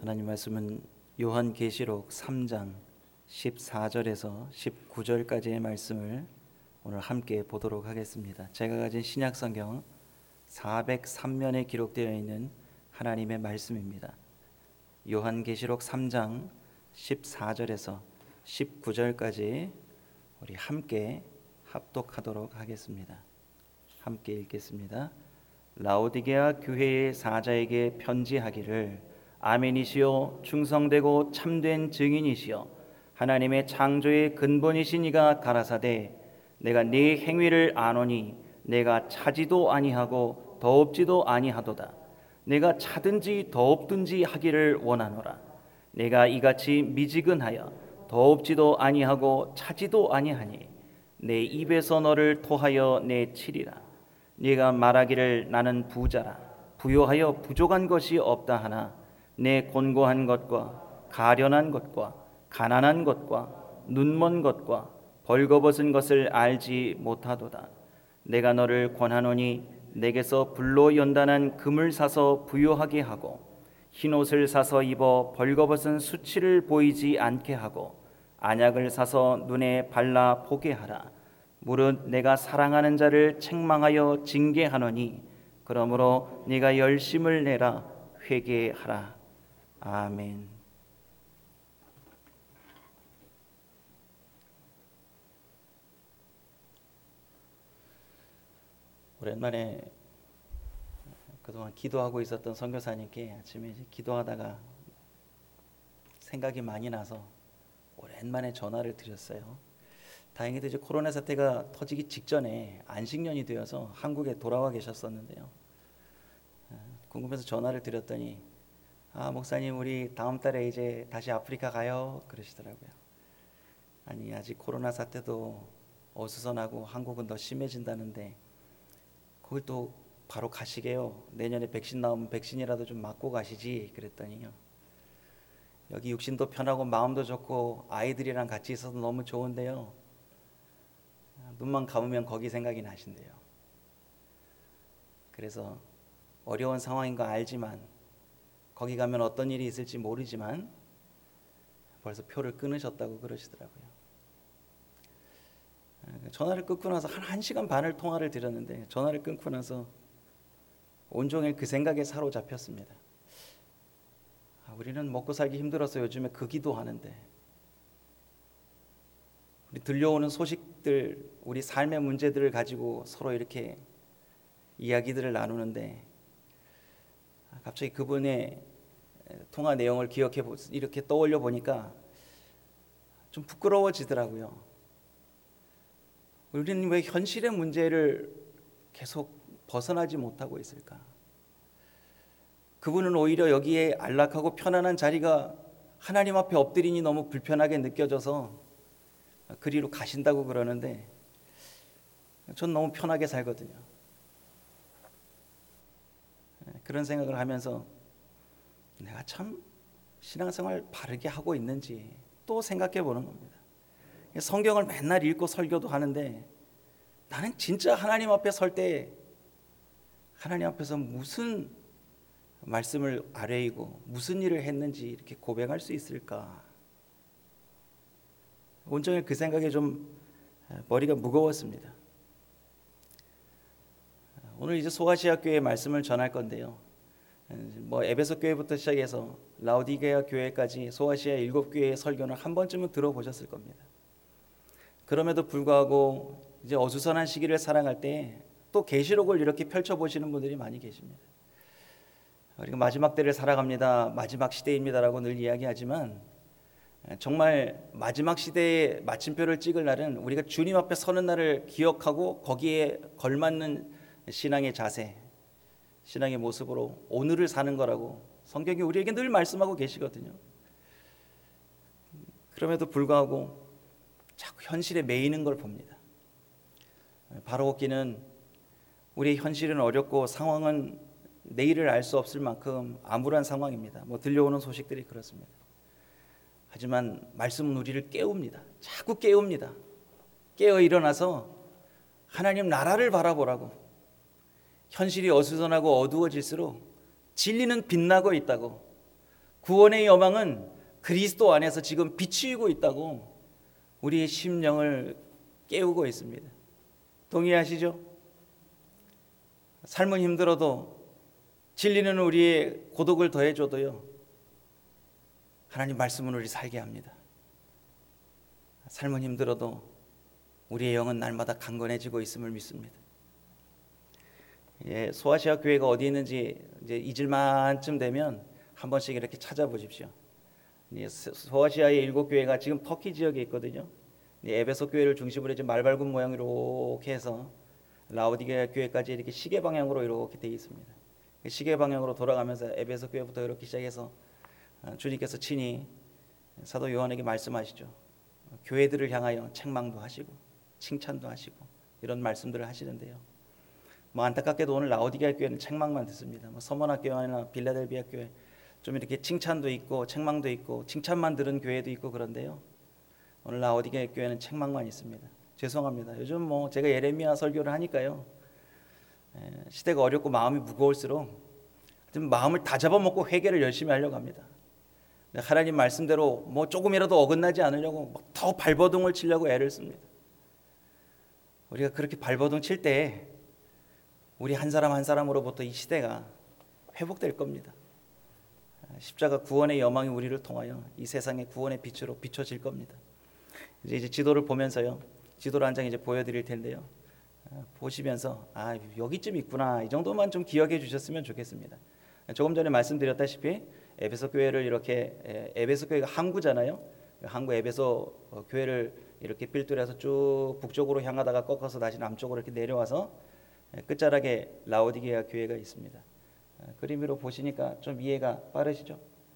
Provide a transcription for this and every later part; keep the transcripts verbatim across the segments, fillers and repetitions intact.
하나님 말씀은 요한계시록 삼 장 십사 절에서 십구 절까지의 말씀을 오늘 함께 보도록 하겠습니다. 제가 가진 신약성경 사백삼 면에 기록되어 있는 하나님의 말씀입니다. 요한계시록 삼 장 십사 절에서 십구 절까지 우리 함께 합독하도록 하겠습니다. 함께 읽겠습니다. 라오디게아 교회의 사자에게 편지하기를 아멘이시요 충성되고 참된 증인이시요 하나님의 창조의 근본이신 이가 가라사대 내가 네 행위를 아노니 내가 차지도 아니하고 더없지도 아니하도다. 내가 차든지 더없든지 하기를 원하노라. 내가 이같이 미지근하여 더없지도 아니하고 차지도 아니하니 내 입에서 너를 토하여 내치리라. 네가 말하기를 나는 부자라 부요하여 부족한 것이 없다 하나 내 곤고한 것과 가련한 것과 가난한 것과 눈먼 것과 벌거벗은 것을 알지 못하도다. 내가 너를 권하노니 내게서 불로 연단한 금을 사서 부요하게 하고 흰옷을 사서 입어 벌거벗은 수치를 보이지 않게 하고 안약을 사서 눈에 발라 보게 하라. 무릇 내가 사랑하는 자를 책망하여 징계하노니 그러므로 네가 열심을 내라 회개하라. 아멘. 오랜만에 그동안 기도하고 있었던 선교사님께 아침에 이제 기도하다가 생각이 많이 나서 오랜만에 전화를 드렸어요. 다행히도 이제 코로나 사태가 터지기 직전에 안식년이 되어서 한국에 돌아와 계셨었는데요. 궁금해서 전화를 드렸더니 아 목사님 우리 다음 달에 이제 다시 아프리카 가요 그러시더라고요. 아니 아직 코로나 사태도 어수선하고 한국은 더 심해진다는데 그걸 또 바로 가시게요. 내년에 백신 나오면 백신이라도 좀 맞고 가시지 그랬더니요. 여기 육신도 편하고 마음도 좋고 아이들이랑 같이 있어서 너무 좋은데요. 눈만 감으면 거기 생각이 나신대요. 그래서 어려운 상황인 거 알지만 거기 가면 어떤 일이 있을지 모르지만 벌써 표를 끊으셨다고 그러시더라고요. 전화를 끊고 나서 한 1시간 반을 통화를 드렸는데 전화를 끊고 나서 온종일 그 생각에 사로잡혔습니다. 아, 우리는 먹고 살기 힘들어서 요즘에 그 기도하는데 우리 들려오는 소식들, 우리 삶의 문제들을 가지고 서로 이렇게 이야기들을 나누는데 갑자기 그분의 통화 내용을 기억해 보, 이렇게 떠올려 보니까 좀 부끄러워지더라고요. 우리는 왜 현실의 문제를 계속 벗어나지 못하고 있을까? 그분은 오히려 여기에 안락하고 편안한 자리가 하나님 앞에 엎드리니 너무 불편하게 느껴져서 그리로 가신다고 그러는데 전 너무 편하게 살거든요. 그런 생각을 하면서 내가 참 신앙생활 바르게 하고 있는지 또 생각해 보는 겁니다. 성경을 맨날 읽고 설교도 하는데 나는 진짜 하나님 앞에 설 때 하나님 앞에서 무슨 말씀을 아뢰이고 무슨 일을 했는지 이렇게 고백할 수 있을까? 온종일 그 생각에 좀 머리가 무거웠습니다. 오늘 이제 소아시아 교회의 말씀을 전할 건데요. 뭐 에베소 교회부터 시작해서 라오디게아 교회까지 소아시아 일곱 교회의 설교는 한 번쯤은 들어보셨을 겁니다. 그럼에도 불구하고 이제 어수선한 시기를 살아갈 때 또 계시록을 이렇게 펼쳐보시는 분들이 많이 계십니다. 우리가 마지막 때를 살아갑니다. 마지막 시대입니다라고 늘 이야기하지만 정말 마지막 시대의 마침표를 찍을 날은 우리가 주님 앞에 서는 날을 기억하고 거기에 걸맞는 신앙의 자세, 신앙의 모습으로 오늘을 사는 거라고 성경이 우리에게 늘 말씀하고 계시거든요. 그럼에도 불구하고 자꾸 현실에 매이는 걸 봅니다. 바로옵기는 우리의 현실은 어렵고 상황은 내일을 알 수 없을 만큼 암울한 상황입니다. 뭐 들려오는 소식들이 그렇습니다. 하지만 말씀은 우리를 깨웁니다. 자꾸 깨웁니다. 깨어 일어나서 하나님 나라를 바라보라고. 현실이 어수선하고 어두워질수록 진리는 빛나고 있다고, 구원의 여망은 그리스도 안에서 지금 비추이고 있다고 우리의 심령을 깨우고 있습니다. 동의하시죠? 삶은 힘들어도, 진리는 우리의 고독을 더해줘도요, 하나님 말씀은 우리 살게 합니다. 삶은 힘들어도 우리의 영은 날마다 강건해지고 있음을 믿습니다. 예, 소아시아 교회가 어디 있는지 이제 잊을만쯤 되면 한 번씩 이렇게 찾아보십시오. 예, 소아시아의 일곱 교회가 지금 터키 지역에 있거든요. 예, 에베소 교회를 중심으로 이제 말 밟은 모양으로 이렇게 해서 라오디게아 교회까지 이렇게 시계 방향으로 이렇게 되어 있습니다. 시계 방향으로 돌아가면서 에베소 교회부터 이렇게 시작해서 주님께서 친히 사도 요한에게 말씀하시죠. 교회들을 향하여 책망도 하시고 칭찬도 하시고 이런 말씀들을 하시는데요. 뭐 안타깝게도 오늘 라오디게아 교회는 책망만 듣습니다. 뭐 서머나 교회나 빌라델비아 교회 좀 이렇게 칭찬도 있고 책망도 있고 칭찬만 들은 교회도 있고 그런데요. 오늘 라오디게아 교회는 책망만 있습니다. 죄송합니다. 요즘 뭐 제가 예레미야 설교를 하니까요. 시대가 어렵고 마음이 무거울수록 좀 마음을 다 잡아먹고 회개를 열심히 하려고 합니다. 하나님 말씀대로 뭐 조금이라도 어긋나지 않으려고 더 발버둥을 치려고 애를 씁니다. 우리가 그렇게 발버둥 칠 때 우리 한 사람 한 사람으로부터 이 시대가 회복될 겁니다. 십자가 구원의 여망이 우리를 통하여 이 세상의 구원의 빛으로 비춰질 겁니다. 이제, 이제 지도를 보면서요, 지도를 한 장 이제 보여드릴 텐데요. 보시면서 아 여기쯤 있구나, 이 정도만 좀 기억해 주셨으면 좋겠습니다. 조금 전에 말씀드렸다시피 에베소 교회를 이렇게, 에베소 교회가 항구잖아요. 항구 에베소 교회를 이렇게 필두해서 쭉 북쪽으로 향하다가 꺾어서 다시 남쪽으로 이렇게 내려와서 끝자락에 라오디게아 교회가 있습니다. 그림으로 보시니까 좀 이해가 빠르시죠?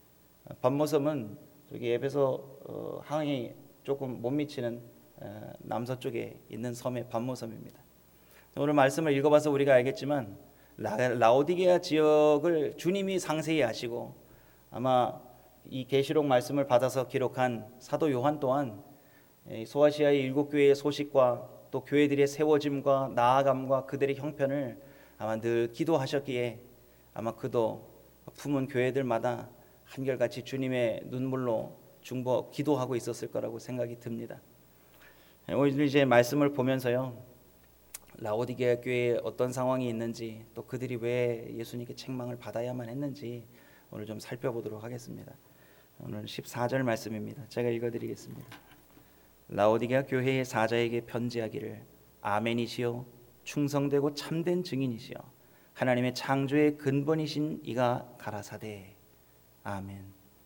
밤모섬은 저기 에베소 항이 조금 못 미치는 남서쪽에 있는 섬의 밤모섬입니다. 오늘 말씀을 읽어봐서 우리가 알겠지만 라오디게아 지역을 주님이 상세히 아시고, 아마 이 계시록 말씀을 받아서 기록한 사도 요한 또한 소아시아의 일곱 교회의 소식과 또 교회들의 세워짐과 나아감과 그들의 형편을 아마 늘 기도하셨기에 아마 그도 품은 교회들마다 한결같이 주님의 눈물로 중보 기도하고 있었을 거라고 생각이 듭니다. 오늘 이제 말씀을 보면서요, 라오디게아 교회에 어떤 상황이 있는지, 또 그들이 왜 예수님께 책망을 받아야만 했는지 오늘 좀 살펴보도록 하겠습니다. 오늘 십사 절 말씀입니다. 제가 읽어드리겠습니다. 라오디게아 교회의 사자에게 편지하기를, 아멘이시요 충성되고 참된 증인이시요 하나님의 창조의 근본이신 이가 가라사대. 아멘.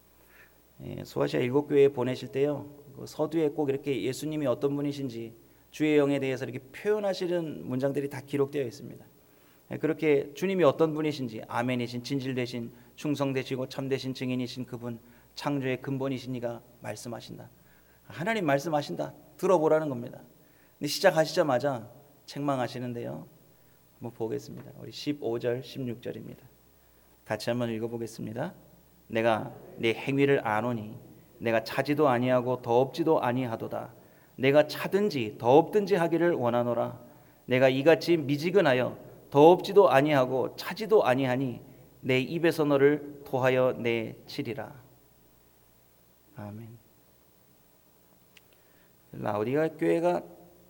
예, 소아시아 일곱 교회에 보내실 때요, 그 서두에 꼭 이렇게 예수님이 어떤 분이신지 주의 영에 대해서 이렇게 표현하시는 문장들이 다 기록되어 있습니다. 예, 그렇게 주님이 어떤 분이신지, 아멘이신 진실되신 충성되시고 참되신 증인이신 그분, 창조의 근본이신 이가 말씀하신다. 하나님 말씀하신다. 들어보라는 겁니다. 근데 시작하시자마자 책망하시는데요. 한번 보겠습니다. 우리 십오 절, 십육 절입니다. 같이 한번 읽어보겠습니다. 내가 네 행위를 아노니 내가 차지도 아니하고 더없지도 아니하도다. 내가 차든지 더없든지 하기를 원하노라. 내가 이같이 미지근하여 더없지도 아니하고 차지도 아니하니 내 입에서 너를 토하여 내치리라. 아멘. 라오디게아 교회가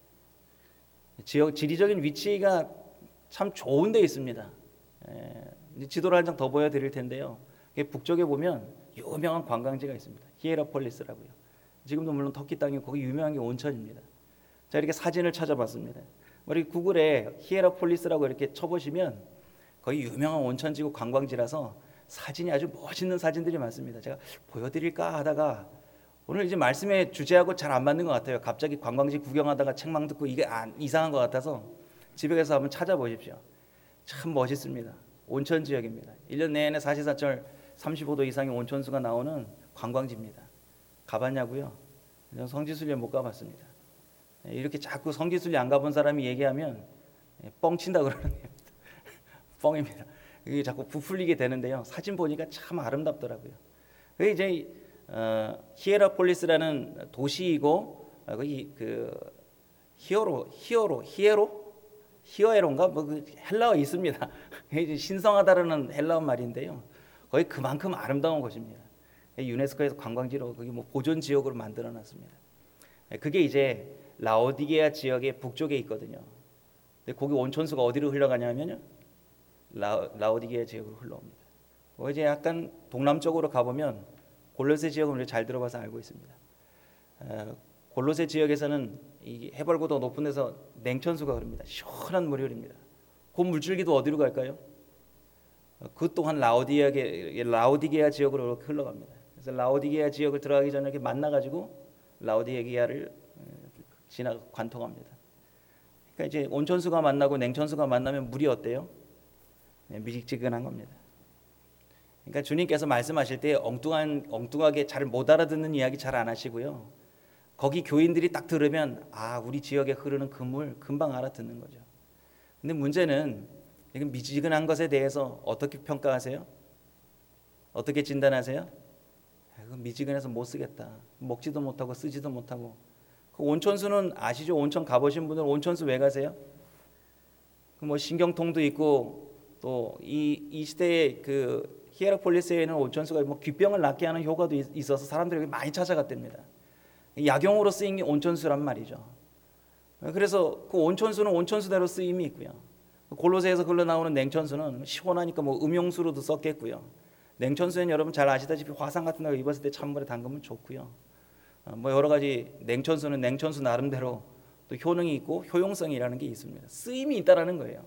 지역 지리적인 위치가 참 좋은 데 있습니다. 에, 지도를 한 장 더 보여드릴 텐데요. 북쪽에 보면 유명한 관광지가 있습니다. 히에라폴리스라고요. 지금도 물론 터키 땅이 거기 유명한 게 온천입니다. 자, 이렇게 사진을 찾아봤습니다. 우리 구글에 히에라폴리스라고 이렇게 쳐보시면 거기 유명한 온천지구 관광지라서 사진이 아주 멋있는 사진들이 많습니다. 제가 보여드릴까 하다가 오늘 이제 말씀의 주제하고 잘 안 맞는 것 같아요. 갑자기 관광지 구경하다가 책망 듣고 이게 안, 이상한 것 같아서 집에 가서 한번 찾아보십시오. 참 멋있습니다. 온천 지역입니다. 일 년 내내 사시사철 삼십오 도 이상의 온천수가 나오는 관광지입니다. 가봤냐고요? 성지순례 못 가봤습니다. 이렇게 자꾸 성지순례 안 가본 사람이 얘기하면 뻥친다 그러는 겁니다. 뻥입니다. 이게 자꾸 부풀리게 되는데요. 사진 보니까 참 아름답더라고요. 그게 이제 어, 히에라폴리스라는 도시이고 어, 거기 그 히어로 히어로 히에로 히어에론가 뭐 그 헬라어 있습니다. 신성하다라는 헬라어 말인데요. 거의 그만큼 아름다운 곳입니다. 유네스코에서 관광지로 거기 뭐 보존 지역으로 만들어 놨습니다. 그게 이제 라오디게아 지역의 북쪽에 있거든요. 근데 거기 온천수가 어디로 흘러가냐면요, 라, 라오디게아 지역으로 흘러옵니다. 뭐 이제 약간 동남쪽으로 가보면 골로새 지역을 잘 들어봐서 알고 있습니다. 어, 골로새 지역에서는 이 해발고도 높은 데서 냉천수가 흐릅니다. 시원한 물이 흐릅니다. 그 물줄기도 어디로 갈까요? 그 또한 라오디게아, 라오디게아 지역으로 흘러갑니다. 그래서 라오디게아 지역을 들어가기 전에 이렇게 만나가지고 라오디게아를 지나 관통합니다. 그러니까 이제 온천수가 만나고 냉천수가 만나면 물이 어때요? 네, 미지근한 겁니다. 그러니까 주님께서 말씀하실 때 엉뚱한 엉뚱하게 잘 못 알아듣는 이야기 잘 안 하시고요. 거기 교인들이 딱 들으면 아, 우리 지역에 흐르는 그 물 금방 알아듣는 거죠. 근데 문제는 지금 미지근한 것에 대해서 어떻게 평가하세요? 어떻게 진단하세요? 아, 미지근해서 못 쓰겠다. 먹지도 못하고 쓰지도 못하고. 그 온천수는 아시죠? 온천 가보신 분들은 온천수 왜 가세요? 그 뭐 신경통도 있고 또 이 이 시대에 그 히에라폴리스에 있는 온천수가 뭐 귀병을 낫게 하는 효과도 있어서 사람들이 많이 찾아갔답니다. 약용으로 쓰인 게 온천수란 말이죠. 그래서 그 온천수는 온천수대로 쓰임이 있고요. 골로새에서 흘러나오는 냉천수는 시원하니까 뭐 음용수로도 썼겠고요. 냉천수는 여러분 잘 아시다시피 화상 같은 거 입었을 때 찬물에 담그면 좋고요. 뭐 여러 가지 냉천수는 냉천수 나름대로 또 효능이 있고 효용성이라는 게 있습니다. 쓰임이 있다라는 거예요.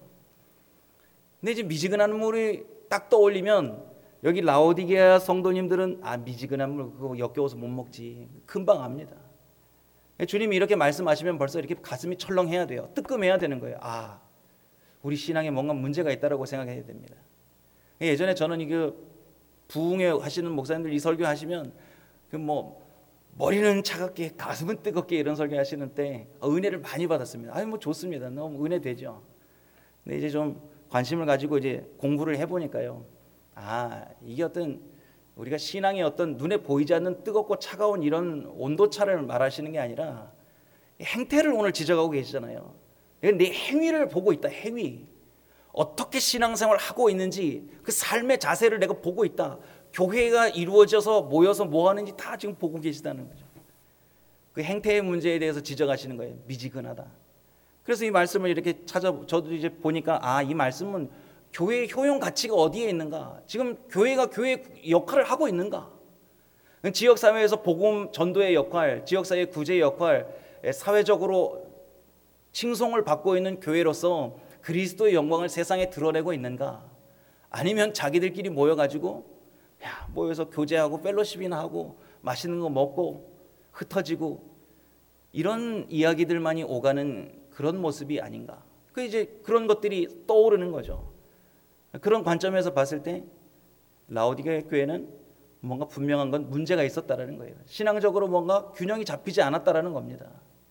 근데 이제 미지근한 물이 딱 떠올리면 여기 라오디게아 성도님들은 아, 미지근한 물 그거 역겨워서 못 먹지. 금방 압니다. 주님이 이렇게 말씀하시면 벌써 이렇게 가슴이 철렁해야 돼요. 뜨끔해야 되는 거예요. 아, 우리 신앙에 뭔가 문제가 있다라고 생각해야 됩니다. 예전에 저는 이거 부흥회 하시는 목사님들 이 설교 하시면 그 뭐 머리는 차갑게 가슴은 뜨겁게 이런 설교 하시는 때 은혜를 많이 받았습니다. 아니 뭐 좋습니다. 너무 은혜 되죠. 근데 이제 좀 관심을 가지고 이제 공부를 해보니까요. 아, 이게 어떤 우리가 신앙의 어떤 눈에 보이지 않는 뜨겁고 차가운 이런 온도차를 말하시는 게 아니라 행태를 오늘 지적하고 계시잖아요. 내 행위를 보고 있다. 행위. 어떻게 신앙생활을 하고 있는지 그 삶의 자세를 내가 보고 있다. 교회가 이루어져서 모여서 뭐 하는지 다 지금 보고 계시다는 거죠. 그 행태의 문제에 대해서 지적하시는 거예요. 미지근하다. 그래서 이 말씀을 이렇게 찾아 저도 이제 보니까 아, 이 말씀은 교회의 효용 가치가 어디에 있는가? 지금 교회가 교회 역할을 하고 있는가? 지역사회에서 복음 전도의 역할, 지역사회 구제의 역할, 사회적으로 칭송을 받고 있는 교회로서 그리스도의 영광을 세상에 드러내고 있는가? 아니면 자기들끼리 모여가지고 야, 모여서 교제하고 펠로십이나 하고 맛있는 거 먹고 흩어지고 이런 이야기들만이 오가는 그런 모습이 아닌가? 그 이제 그런 것들이 떠오르는 거죠. 그런 관점에서 봤을 때 라오디게아 교회는 뭔가 분명한 건 문제가 있었다라는 거예요. 신앙적으로 뭔가 균형이 잡히지 않았다라는 겁니다.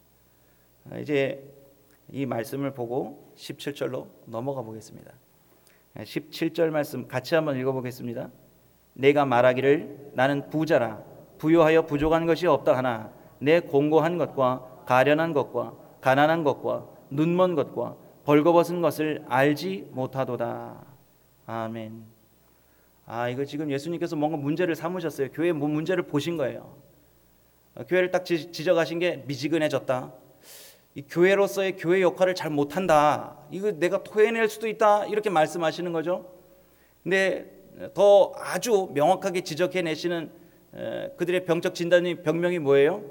이제 이 말씀을 보고 십칠 절로 넘어가 보겠습니다. 십칠 절 말씀 같이 한번 읽어보겠습니다. 내가 말하기를 나는 부자라 부요하여 부족한 것이 없다 하나 내 공고한 것과 가련한 것과 가난한 것과 눈먼 것과 벌거벗은 것을 알지 못하도다. 아멘. 아, 이거 지금 예수님께서 뭔가 문제를 삼으셨어요. 교회의 뭐 문제를 보신 거예요. 교회를 딱 지적하신 게 미지근해졌다. 이 교회로서의 교회 역할을 잘 못한다. 이거 내가 토해낼 수도 있다. 이렇게 말씀하시는 거죠. 근데 더 아주 명확하게 지적해내시는 그들의 병적 진단이 병명이 뭐예요?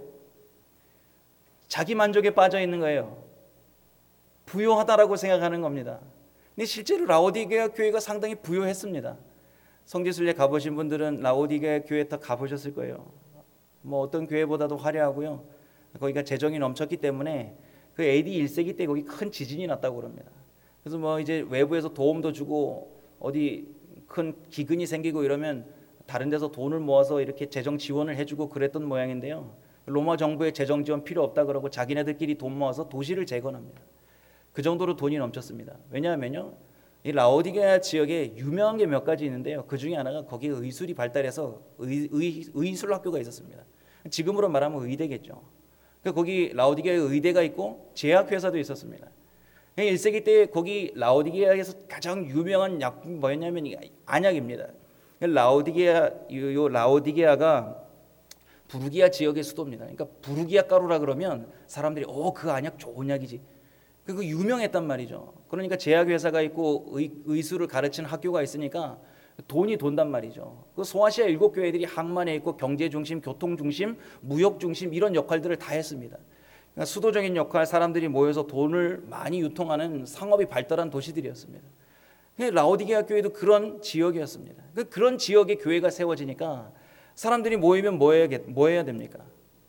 자기 만족에 빠져 있는 거예요. 부요하다라고 생각하는 겁니다. 근데 실제로 라오디게아 교회가 상당히 부요했습니다. 성지순례 가보신 분들은 라오디게아 교회 다 가보셨을 거예요. 뭐 어떤 교회보다도 화려하고요. 거기가 재정이 넘쳤기 때문에 그 에이디 일 세기 때 거기 큰 지진이 났다고 그럽니다. 그래서 뭐 이제 외부에서 도움도 주고 어디 큰 기근이 생기고 이러면 다른 데서 돈을 모아서 이렇게 재정 지원을 해주고 그랬던 모양인데요. 로마 정부의 재정 지원 필요 없다 그러고 자기네들끼리 돈 모아서 도시를 재건합니다. 그 정도로 돈이 넘쳤습니다. 왜냐하면요, 이 라오디게아 지역에 유명한 게 몇 가지 있는데요. 그 중에 하나가 거기에 의술이 발달해서 의, 의, 의술 학교가 있었습니다. 지금으로 말하면 의대겠죠. 거기 라오디게아에 의대가 있고 제약회사도 있었습니다. 일 세기 때 거기 라오디게아에서 가장 유명한 약품이 뭐였냐면 안약입니다. 라오디게아, 요 라오디게아가 부르기아 지역의 수도입니다. 그러니까 부르기아 가루라 그러면 사람들이 어, 그 안약 좋은 약이지. 그거 유명했단 말이죠. 그러니까 제약회사가 있고 의, 의수를 가르치는 학교가 있으니까 돈이 돈단 말이죠. 그 소아시아 일곱 교회들이 항만에 있고 경제 중심, 교통 중심, 무역 중심 이런 역할들을 다 했습니다. 그러니까 수도적인 역할, 사람들이 모여서 돈을 많이 유통하는 상업이 발달한 도시들이었습니다. 라오디게아 교회도 그런 지역이었습니다. 그런 지역에 교회가 세워지니까 사람들이 모이면 뭐 해야, 뭐 해야 됩니까?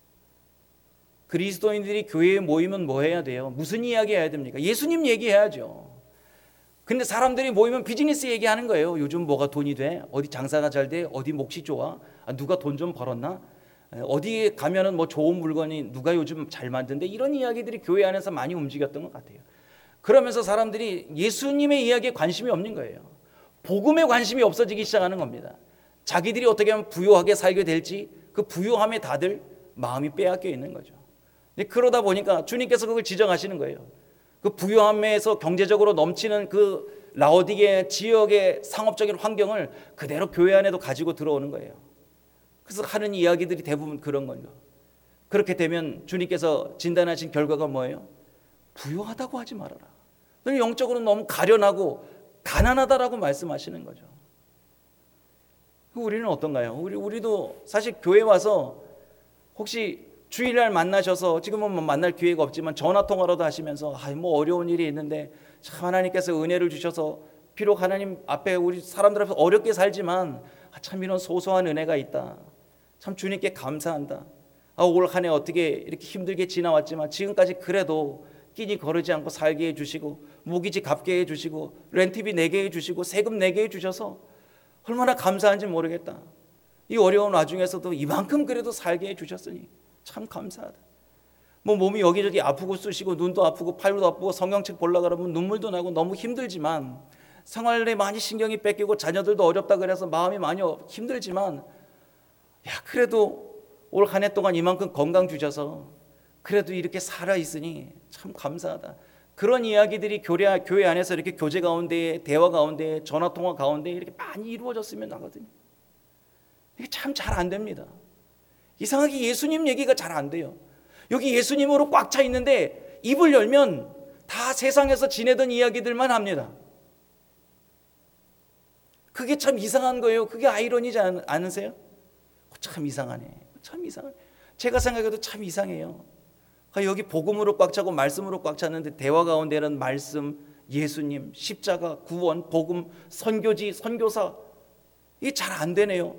그리스도인들이 교회에 모이면 뭐 해야 돼요? 무슨 이야기 해야 됩니까? 예수님 얘기해야죠. 근데 사람들이 모이면 비즈니스 얘기하는 거예요. 요즘 뭐가 돈이 돼? 어디 장사가 잘 돼? 어디 몫이 좋아? 아, 누가 돈 좀 벌었나? 어디 가면은 뭐 좋은 물건이 누가 요즘 잘 만든데? 이런 이야기들이 교회 안에서 많이 움직였던 것 같아요. 그러면서 사람들이 예수님의 이야기에 관심이 없는 거예요. 복음에 관심이 없어지기 시작하는 겁니다. 자기들이 어떻게 하면 부유하게 살게 될지 그 부유함에 다들 마음이 빼앗겨 있는 거죠. 그러다 보니까 주님께서 그걸 지적하시는 거예요. 그 부유함에서 경제적으로 넘치는 그 라오디게 지역의 상업적인 환경을 그대로 교회 안에도 가지고 들어오는 거예요. 그래서 하는 이야기들이 대부분 그런 거죠. 그렇게 되면 주님께서 진단하신 결과가 뭐예요? 부유하다고 하지 말아라. 영적으로 너무 가련하고 가난하다라고 말씀하시는 거죠. 우리는 어떤가요? 우리, 우리도 사실 교회 와서 혹시 주일날 만나셔서 지금은 뭐 만날 기회가 없지만 전화통화라도 하시면서 아, 뭐 어려운 일이 있는데 참 하나님께서 은혜를 주셔서 비록 하나님 앞에 우리 사람들 앞에서 어렵게 살지만 아, 참 이런 소소한 은혜가 있다. 참 주님께 감사한다. 아, 올 한 해 어떻게 이렇게 힘들게 지나왔지만 지금까지 그래도 끼니 거르지 않고 살게 해주시고 무기지 갚게 해주시고 렌트비 내게 해주시고 세금 내게 해주셔서 얼마나 감사한지 모르겠다. 이 어려운 와중에서도 이만큼 그래도 살게 해주셨으니 참 감사하다. 뭐 몸이 여기저기 아프고 쑤시고 눈도 아프고 팔도 아프고 성경책 보려고 그러면 눈물도 나고 너무 힘들지만 생활에 많이 신경이 뺏기고 자녀들도 어렵다 그래서 마음이 많이 힘들지만 야 그래도 올 한 해 동안 이만큼 건강 주셔서 그래도 이렇게 살아있으니 참 감사하다. 그런 이야기들이 교회, 교회 안에서 이렇게 교제 가운데 대화 가운데 전화통화 가운데 이렇게 많이 이루어졌으면 하거든요. 이게 참 잘 안 됩니다. 이상하게 예수님 얘기가 잘 안 돼요. 여기 예수님으로 꽉 차 있는데 입을 열면 다 세상에서 지내던 이야기들만 합니다. 그게 참 이상한 거예요. 그게 아이러니지 않으세요? 참 이상하네. 참 이상하네. 제가 생각해도 참 이상해요. 여기 복음으로 꽉 차고 말씀으로 꽉 찼는데 대화 가운데는 말씀, 예수님, 십자가, 구원, 복음, 선교지, 선교사 이게 잘 안 되네요.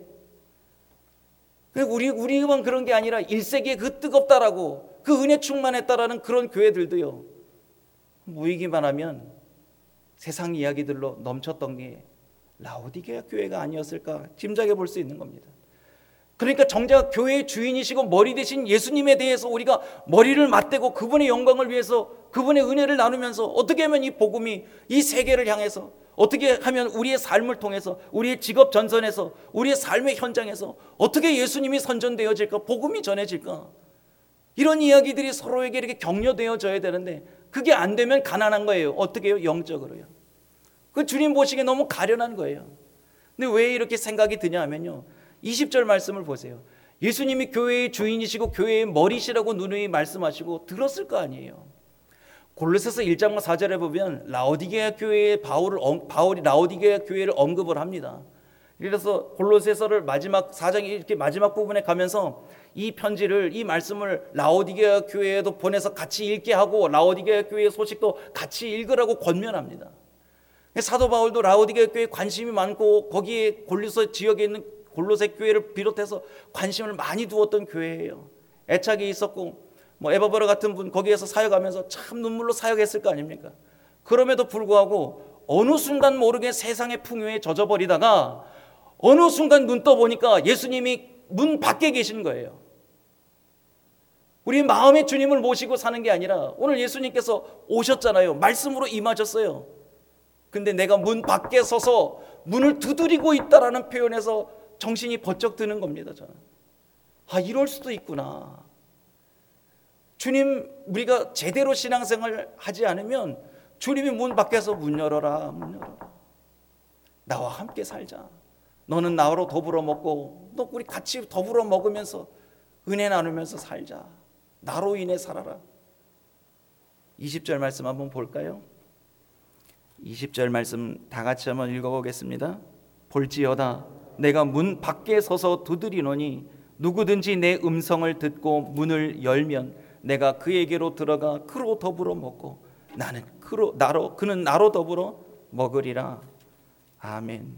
우리, 우리만 그런 게 아니라 일 세기에 그 뜨겁다라고 그 은혜 충만했다라는 그런 교회들도요 모이기만 하면 세상 이야기들로 넘쳤던 게 라오디게아 교회가 아니었을까 짐작해 볼 수 있는 겁니다. 그러니까 정작 교회의 주인이시고 머리 되신 예수님에 대해서 우리가 머리를 맞대고 그분의 영광을 위해서 그분의 은혜를 나누면서 어떻게 하면 이 복음이 이 세계를 향해서 어떻게 하면 우리의 삶을 통해서 우리의 직업 전선에서 우리의 삶의 현장에서 어떻게 예수님이 선전되어질까 복음이 전해질까 이런 이야기들이 서로에게 이렇게 격려되어져야 되는데 그게 안 되면 가난한 거예요. 어떻게 해요? 영적으로요. 그 주님 보시기에 너무 가련한 거예요. 근데 왜 이렇게 생각이 드냐 하면요 이십 절 말씀을 보세요. 예수님이 교회의 주인이시고 교회의 머리시라고 누누이 말씀하시고 들었을 거 아니에요. 골로새서 일 장과 사 절에 보면 라오디게아 교회의 바울을 바울이 라오디게아 교회를 언급을 합니다. 그래서 골로새서를 마지막 사 장 이렇게 마지막 부분에 가면서 이 편지를 이 말씀을 라오디게아 교회에도 보내서 같이 읽게 하고 라오디게아 교회의 소식도 같이 읽으라고 권면합니다. 사도 바울도 라오디게아 교회에 관심이 많고 거기에 골로새 지역에 있는 골로새 교회를 비롯해서 관심을 많이 두었던 교회예요. 애착이 있었고 뭐 에바브라 같은 분 거기에서 사역하면서 참 눈물로 사역했을 거 아닙니까? 그럼에도 불구하고 어느 순간 모르게 세상의 풍요에 젖어버리다가 어느 순간 눈 떠보니까 예수님이 문 밖에 계신 거예요. 우리 마음의 주님을 모시고 사는 게 아니라 오늘 예수님께서 오셨잖아요. 말씀으로 임하셨어요. 근데 내가 문 밖에 서서 문을 두드리고 있다라는 표현에서 정신이 번쩍 드는 겁니다. 저는 아 이럴 수도 있구나. 주님 우리가 제대로 신앙생활을 하지 않으면 주님이 문 밖에서 문 열어라 문 열어라 나와 함께 살자. 너는 나로 더불어 먹고 너 우리 같이 더불어 먹으면서 은혜 나누면서 살자. 나로 인해 살아라. 이십 절 말씀 한번 볼까요? 이십 절 말씀 다 같이 한번 읽어보겠습니다. 볼지어다 내가 문 밖에 서서 두드리노니 누구든지 내 음성을 듣고 문을 열면 내가 그에게로 들어가 그로 더불어 먹고 나는 그로 나로 그는 나로 더불어 먹으리라. 아멘.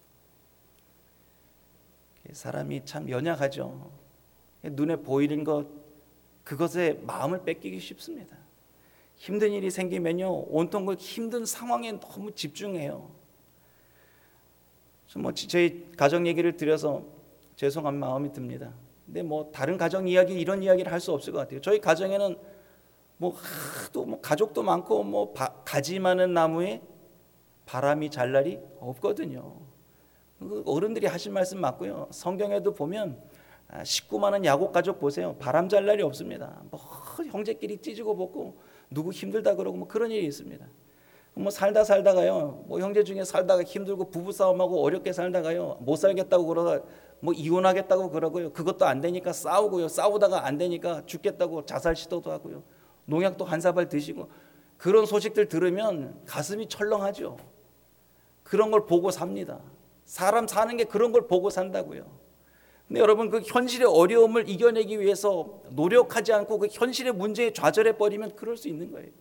사람이 참 연약하죠. 눈에 보이는 것 그것에 마음을 뺏기기 쉽습니다. 힘든 일이 생기면요 온통 그 힘든 상황에 너무 집중해요. 뭐 저희 가정 얘기를 드려서 죄송한 마음이 듭니다. 근데 뭐 다른 가정 이야기 이런 이야기를 할 수 없을 것 같아요. 저희 가정에는 뭐 하도 뭐 가족도 많고 뭐 바, 가지 많은 나무에 바람이 잘 날이 없거든요. 어른들이 하신 말씀 맞고요. 성경에도 보면 식구 많은 야곱 가족 보세요. 바람 잘 날이 없습니다. 뭐 형제끼리 찢고 볶고 누구 힘들다 그러고 뭐 그런 일이 있습니다. 뭐 살다 살다가요. 뭐 형제 중에 살다가 힘들고 부부 싸움하고 어렵게 살다가요. 못 살겠다고 그러다 뭐 이혼하겠다고 그러고요. 그것도 안 되니까 싸우고요. 싸우다가 안 되니까 죽겠다고 자살 시도도 하고요. 농약도 한 사발 드시고 그런 소식들 들으면 가슴이 철렁하죠. 그런 걸 보고 삽니다. 사람 사는 게 그런 걸 보고 산다고요. 근데 여러분 그 현실의 어려움을 이겨내기 위해서 노력하지 않고 그 현실의 문제에 좌절해 버리면 그럴 수 있는 거예요.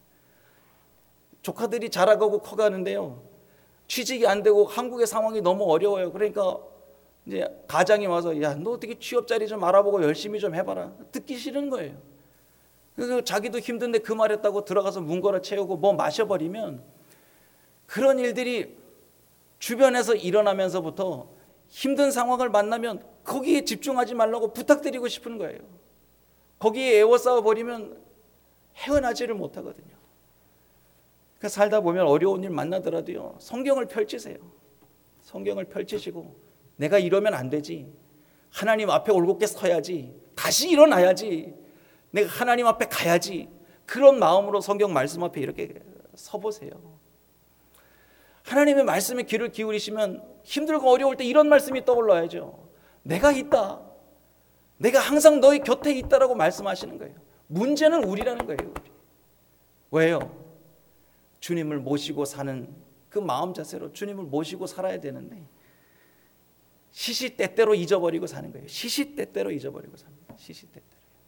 조카들이 자라가고 커가는데요. 취직이 안 되고 한국의 상황이 너무 어려워요. 그러니까 이제 가장이 와서 야, 너 어떻게 취업 자리 좀 알아보고 열심히 좀 해봐라. 듣기 싫은 거예요. 그래서 자기도 힘든데 그 말했다고 들어가서 문거를 채우고 뭐 마셔버리면 그런 일들이 주변에서 일어나면서부터 힘든 상황을 만나면 거기에 집중하지 말라고 부탁드리고 싶은 거예요. 거기에 애워싸워 버리면 헤어나지를 못하거든요. 그러니까 살다 보면 어려운 일 만나더라도요. 성경을 펼치세요. 성경을 펼치시고 내가 이러면 안 되지. 하나님 앞에 올곧게 서야지. 다시 일어나야지. 내가 하나님 앞에 가야지. 그런 마음으로 성경 말씀 앞에 이렇게 서보세요. 하나님의 말씀에 귀를 기울이시면 힘들고 어려울 때 이런 말씀이 떠올라야죠. 내가 있다. 내가 항상 너희 곁에 있다라고 말씀하시는 거예요. 문제는 우리라는 거예요. 우리. 왜요? 주님을 모시고 사는 그 마음 자세로 주님을 모시고 살아야 되는데 시시때때로 잊어버리고 사는 거예요. 시시때때로 잊어버리고 삽니다. 시시때때로.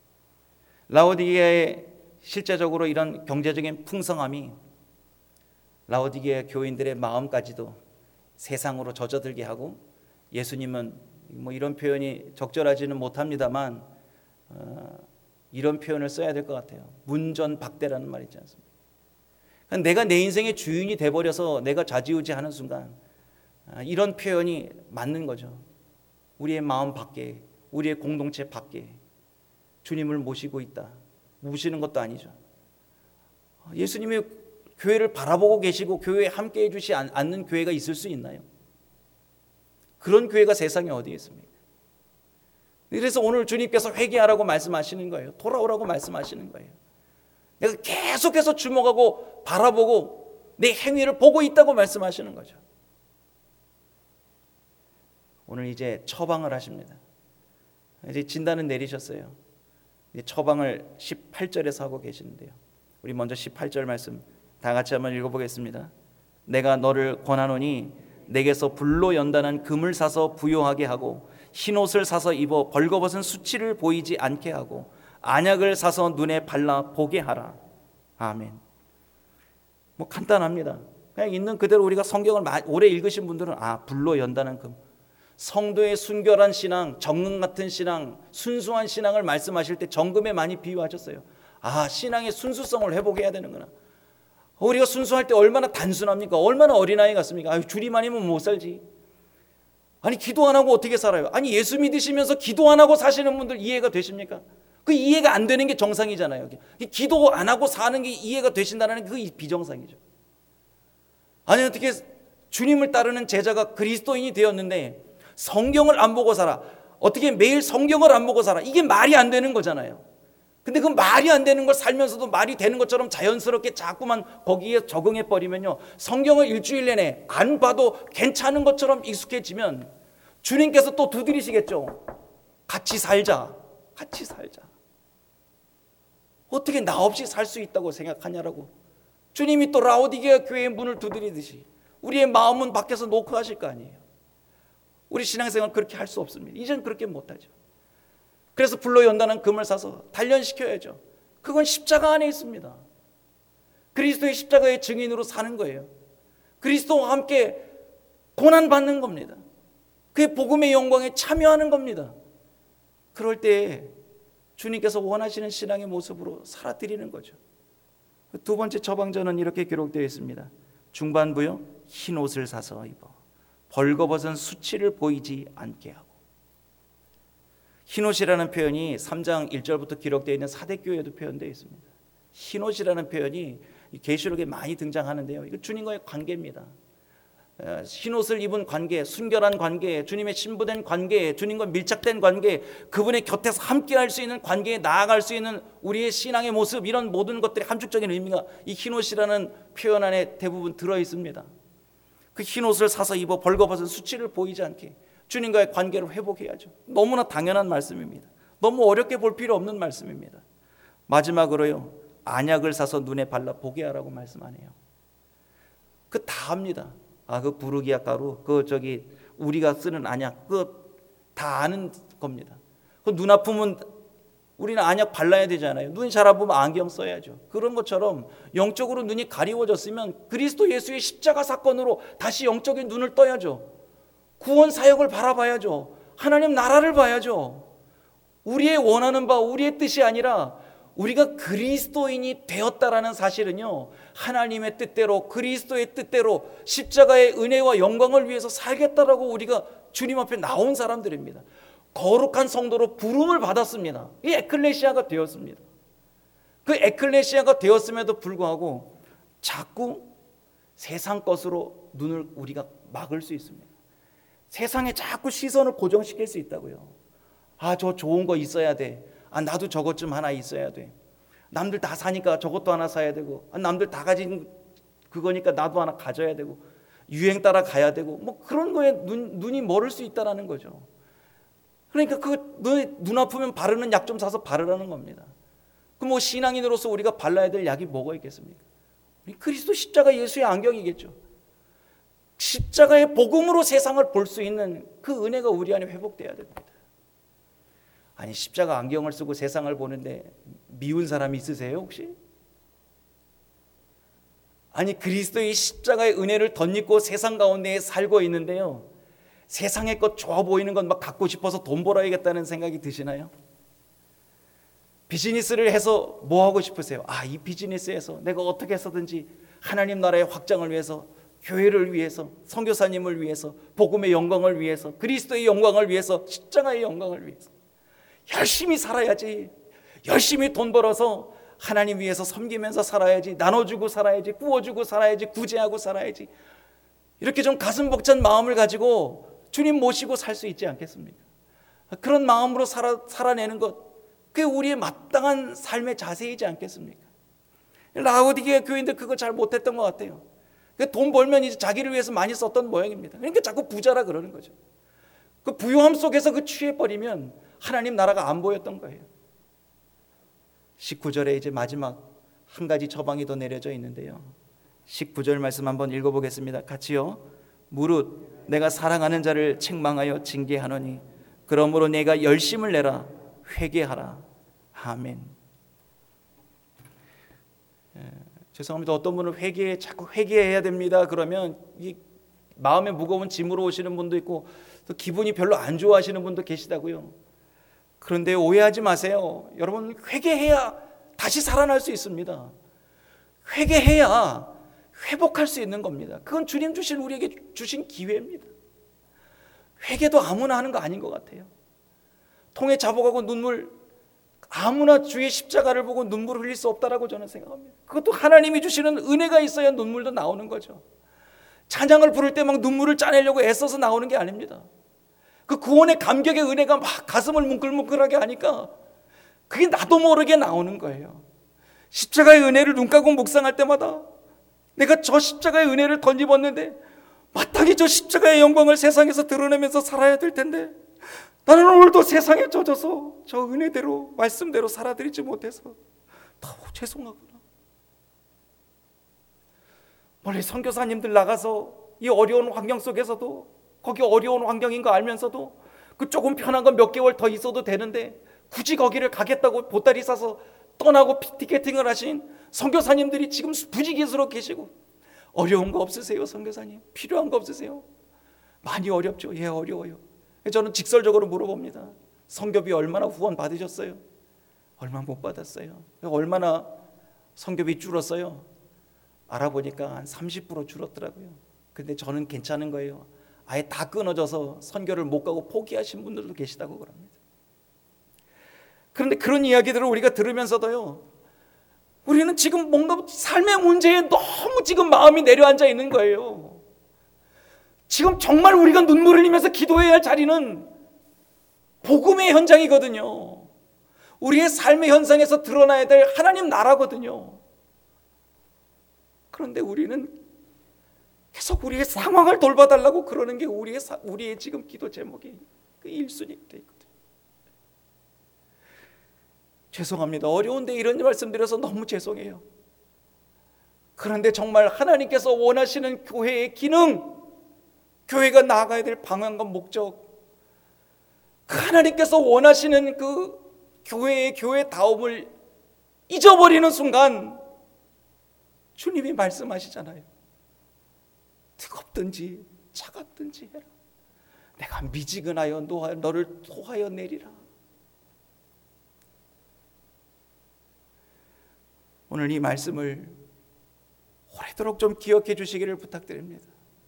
라오디게아의 실제적으로 이런 경제적인 풍성함이 라오디게아 교인들의 마음까지도 세상으로 젖어들게 하고 예수님은 뭐 이런 표현이 적절하지는 못합니다만 어, 이런 표현을 써야 될 것 같아요. 문전박대라는 말이 있지 않습니까? 내가 내 인생의 주인이 돼버려서 내가 좌지우지하는 순간 이런 표현이 맞는 거죠. 우리의 마음 밖에, 우리의 공동체 밖에 주님을 모시고 있다. 모시는 것도 아니죠. 예수님이 교회를 바라보고 계시고 교회에 함께해 주지 않는 교회가 있을 수 있나요? 그런 교회가 세상에 어디 있습니까? 그래서 오늘 주님께서 회개하라고 말씀하시는 거예요. 돌아오라고 말씀하시는 거예요. 내가 계속해서 주목하고 바라보고 내 행위를 보고 있다고 말씀하시는 거죠. 오늘 이제 처방을 하십니다. 이제 진단은 내리셨어요. 이제 처방을 십팔 절에서 하고 계시는데요. 우리 먼저 십팔 절 말씀 다 같이 한번 읽어보겠습니다. 내가 너를 권하노니 내게서 불로 연단한 금을 사서 부요하게 하고 흰옷을 사서 입어 벌거벗은 수치를 보이지 않게 하고 안약을 사서 눈에 발라 보게 하라. 아멘. 뭐 간단합니다. 그냥 있는 그대로 우리가 성경을 오래 읽으신 분들은 아 불로 연단한 금. 성도의 순결한 신앙, 정금 같은 신앙, 순수한 신앙을 말씀하실 때 정금에 많이 비유하셨어요. 아 신앙의 순수성을 회복해야 되는구나. 우리가 순수할 때 얼마나 단순합니까? 얼마나 어린아이 같습니까? 아유, 주님 아니면 못 살지. 아니 기도 안 하고 어떻게 살아요? 아니 예수 믿으시면서 기도 안 하고 사시는 분들 이해가 되십니까? 그 이해가 안 되는 게 정상이잖아요. 기도 안 하고 사는 게 이해가 되신다는 게 그게 비정상이죠. 아니 어떻게 주님을 따르는 제자가 그리스도인이 되었는데 성경을 안 보고 살아. 어떻게 매일 성경을 안 보고 살아. 이게 말이 안 되는 거잖아요. 근데 그 말이 안 되는 걸 살면서도 말이 되는 것처럼 자연스럽게 자꾸만 거기에 적응해 버리면요, 성경을 일주일 내내 안 봐도 괜찮은 것처럼 익숙해지면 주님께서 또 두드리시겠죠. 같이 살자, 같이 살자. 어떻게 나 없이 살 수 있다고 생각하냐라고 주님이 또 라오디게아 교회의 문을 두드리듯이 우리의 마음은 밖에서 노크하실 거 아니에요. 우리 신앙생활 그렇게 할 수 없습니다. 이젠 그렇게 못하죠. 그래서 불로 연단한 금을 사서 단련시켜야죠. 그건 십자가 안에 있습니다. 그리스도의 십자가의 증인으로 사는 거예요. 그리스도와 함께 고난받는 겁니다. 그의 복음의 영광에 참여하는 겁니다. 그럴 때 주님께서 원하시는 신앙의 모습으로 살아드리는 거죠. 두 번째 처방전은 이렇게 기록되어 있습니다. 중반부요, 흰 옷을 사서 입어 벌거벗은 수치를 보이지 않게 하고. 흰옷이라는 표현이 삼 장 일 절부터 기록되어 있는 사대교회에도 표현되어 있습니다. 흰옷이라는 표현이 계시록에 많이 등장하는데요, 이거 주님과의 관계입니다. 흰옷을 입은 관계, 순결한 관계, 주님의 신부된 관계, 주님과 밀착된 관계, 그분의 곁에서 함께할 수 있는 관계에 나아갈 수 있는 우리의 신앙의 모습, 이런 모든 것들이 함축적인 의미가 이 흰옷이라는 표현 안에 대부분 들어있습니다. 그 흰옷을 사서 입어 벌거벗은 수치를 보이지 않게 주님과의 관계를 회복해야죠. 너무나 당연한 말씀입니다. 너무 어렵게 볼 필요 없는 말씀입니다. 마지막으로요, 안약을 사서 눈에 발라 보게 하라고 말씀하네요. 그 다 합니다. 아, 그 부르기아 가루, 그 저기 우리가 쓰는 안약, 그 다 아는 겁니다. 그 눈 아프면 우리는 안약 발라야 되잖아요. 눈이 잘 아프면 안경 써야죠. 그런 것처럼 영적으로 눈이 가리워졌으면 그리스도 예수의 십자가 사건으로 다시 영적인 눈을 떠야죠. 구원 사역을 바라봐야죠. 하나님 나라를 봐야죠. 우리의 원하는 바, 우리의 뜻이 아니라 우리가 그리스도인이 되었다라는 사실은요, 하나님의 뜻대로, 그리스도의 뜻대로 십자가의 은혜와 영광을 위해서 살겠다라고 우리가 주님 앞에 나온 사람들입니다. 거룩한 성도로 부름을 받았습니다. 이 에클레시아가 되었습니다. 그 에클레시아가 되었음에도 불구하고 자꾸 세상 것으로 눈을 우리가 막을 수 있습니다. 세상에 자꾸 시선을 고정시킬 수 있다고요. 아, 저 좋은 거 있어야 돼. 아, 나도 저것 좀 하나 있어야 돼. 남들 다 사니까 저것도 하나 사야 되고, 아, 남들 다 가진 그거니까 나도 하나 가져야 되고, 유행 따라 가야 되고, 뭐 그런 거에 눈, 눈이 멀을 수 있다라는 거죠. 그러니까 그 눈 아프면 바르는 약 좀 사서 바르라는 겁니다. 그 뭐 신앙인으로서 우리가 발라야 될 약이 뭐가 있겠습니까? 우리 그리스도 십자가 예수의 안경이겠죠. 십자가의 복음으로 세상을 볼 수 있는 그 은혜가 우리 안에 회복돼야 됩니다. 아니, 십자가 안경을 쓰고 세상을 보는데 미운 사람이 있으세요 혹시? 아니, 그리스도의 십자가의 은혜를 덧입고 세상 가운데 살고 있는데요, 세상의 것 좋아 보이는 것 막 갖고 싶어서 돈 벌어야겠다는 생각이 드시나요? 비즈니스를 해서 뭐 하고 싶으세요? 아, 이 비즈니스에서 내가 어떻게 해서든지 하나님 나라의 확장을 위해서, 교회를 위해서, 선교사님을 위해서, 복음의 영광을 위해서, 그리스도의 영광을 위해서, 십자가의 영광을 위해서 열심히 살아야지. 열심히 돈 벌어서 하나님 위해서 섬기면서 살아야지. 나눠주고 살아야지. 구워주고 살아야지. 구제하고 살아야지. 이렇게 좀 가슴 벅찬 마음을 가지고 주님 모시고 살 수 있지 않겠습니까? 그런 마음으로 살아, 살아내는 것, 그게 우리의 마땅한 삶의 자세이지 않겠습니까? 라오디게아 교인들 그거 잘 못했던 것 같아요. 돈 벌면 이제 자기를 위해서 많이 썼던 모양입니다. 그러니까 자꾸 부자라 그러는 거죠. 그 부유함 속에서 그 취해버리면 하나님 나라가 안 보였던 거예요. 십구 절에 이제 마지막 한 가지 처방이 더 내려져 있는데요, 십구 절 말씀 한번 읽어보겠습니다. 같이요. 무릇 내가 사랑하는 자를 책망하여 징계하노니 그러므로 내가 열심을 내라. 회개하라. 아멘. 예, 죄송합니다. 어떤 분은 회개, 자꾸 회개해야 됩니다 그러면 이 마음에 무거운 짐으로 오시는 분도 있고, 또 기분이 별로 안 좋아하시는 분도 계시다고요. 그런데 오해하지 마세요. 여러분, 회개해야 다시 살아날 수 있습니다. 회개해야 회복할 수 있는 겁니다. 그건 주님 주신, 우리에게 주신 기회입니다. 회개도 아무나 하는 거 아닌 것 같아요. 통에 자복하고 눈물, 아무나 주의 십자가를 보고 눈물을 흘릴 수 없다라고 저는 생각합니다. 그것도 하나님이 주시는 은혜가 있어야 눈물도 나오는 거죠. 찬양을 부를 때 막 눈물을 짜내려고 애써서 나오는 게 아닙니다. 그 구원의 감격의 은혜가 막 가슴을 뭉클뭉클하게 하니까 그게 나도 모르게 나오는 거예요. 십자가의 은혜를 눈 감고 묵상할 때마다 내가 저 십자가의 은혜를 덧입었는데 마땅히 저 십자가의 영광을 세상에서 드러내면서 살아야 될 텐데 나는 오늘도 세상에 젖어서 저 은혜대로 말씀대로 살아드리지 못해서 더욱 죄송하구나. 원래 선교사님들 나가서 이 어려운 환경 속에서도, 거기 어려운 환경인 거 알면서도 그 조금 편한 건 몇 개월 더 있어도 되는데 굳이 거기를 가겠다고 보따리 싸서 떠나고 티켓팅을 하신 선교사님들이 지금 부지기수로 계시고, 어려운 거 없으세요? 선교사님 필요한 거 없으세요? 많이 어렵죠. 예, 어려워요. 저는 직설적으로 물어봅니다. 선교비 얼마나 후원 받으셨어요? 얼마 못 받았어요. 얼마나 선교비 줄었어요? 알아보니까 한 삼십 퍼센트 줄었더라고요. 근데 저는 괜찮은 거예요. 아예 다 끊어져서 선교를 못 가고 포기하신 분들도 계시다고 그럽니다. 그런데 그런 이야기들을 우리가 들으면서도요, 우리는 지금 뭔가 삶의 문제에 너무 지금 마음이 내려앉아 있는 거예요. 지금 정말 우리가 눈물을 흘리면서 기도해야 할 자리는 복음의 현장이거든요. 우리의 삶의 현상에서 드러나야 될 하나님 나라거든요. 그런데 우리는 계속 우리의 상황을 돌봐달라고 그러는 게 우리의, 우리의 지금 기도 제목이 그 일 순위가 되어 있거든요. 죄송합니다. 어려운데 이런 말씀 드려서 너무 죄송해요. 그런데 정말 하나님께서 원하시는 교회의 기능, 교회가 나아가야 될 방향과 목적, 그 하나님께서 원하시는 그 교회의 교회다움을 잊어버리는 순간 주님이 말씀하시잖아요. 뜨겁든지 차갑든지 해라. 내가 미지근하여 너를 토하여 내리라. 오늘 이 말씀을 오래도록 좀 기억해 주시기를 부탁드립니다.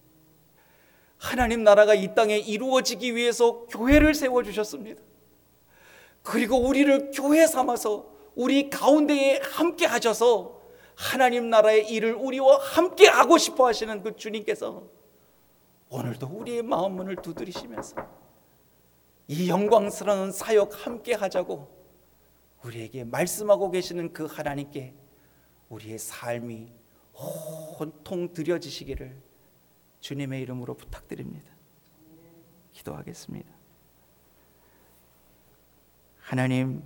하나님 나라가 이 땅에 이루어지기 위해서 교회를 세워주셨습니다. 그리고 우리를 교회 삼아서 우리 가운데에 함께 하셔서 하나님 나라의 일을 우리와 함께 하고 싶어 하시는 그 주님께서 오늘도 우리의 마음 문을 두드리시면서 이 영광스러운 사역 함께 하자고 우리에게 말씀하고 계시는 그 하나님께 우리의 삶이 온통 드려지시기를 주님의 이름으로 부탁드립니다. 기도하겠습니다. 하나님,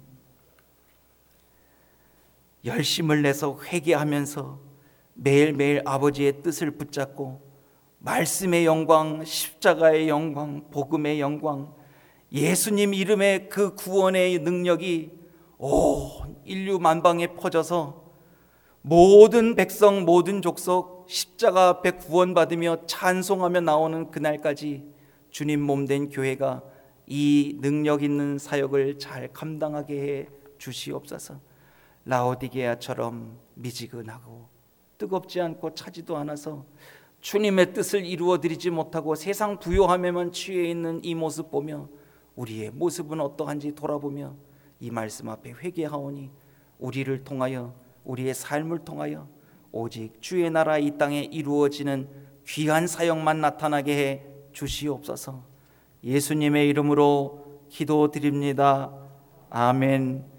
열심을 내서 회개하면서 매일매일 아버지의 뜻을 붙잡고 말씀의 영광, 십자가의 영광, 복음의 영광, 예수님 이름의 그 구원의 능력이 온 인류 만방에 퍼져서 모든 백성, 모든 족속 십자가 앞에 구원받으며 찬송하며 나오는 그날까지 주님 몸된 교회가 이 능력 있는 사역을 잘 감당하게 해 주시옵소서. 라오디게아처럼 미지근하고 뜨겁지 않고 차지도 않아서 주님의 뜻을 이루어드리지 못하고 세상 부요함에만 취해 있는 이 모습 보며 우리의 모습은 어떠한지 돌아보며 이 말씀 앞에 회개하오니 우리를 통하여, 우리의 삶을 통하여 오직 주의 나라 이 땅에 이루어지는 귀한 사역만 나타나게 해 주시옵소서. 예수님의 이름으로 기도드립니다. 아멘.